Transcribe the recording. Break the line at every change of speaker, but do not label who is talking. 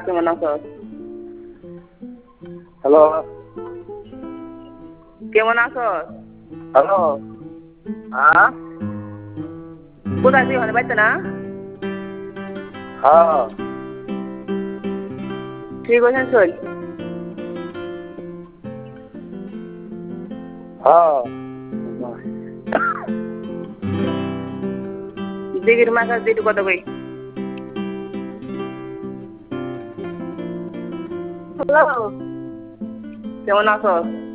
কেমন আছস?
হ্যালো
কেমন আছস?
হ্যালো হ্যাঁ
কোথায় তুই? ওখানে বাড়িতে না?
হ্যাঁ
ঠিক আছেন চল।
হ্যাঁ
দিঘির মাছ দিটু কত কই?
হ্যালো
কেমন আছস?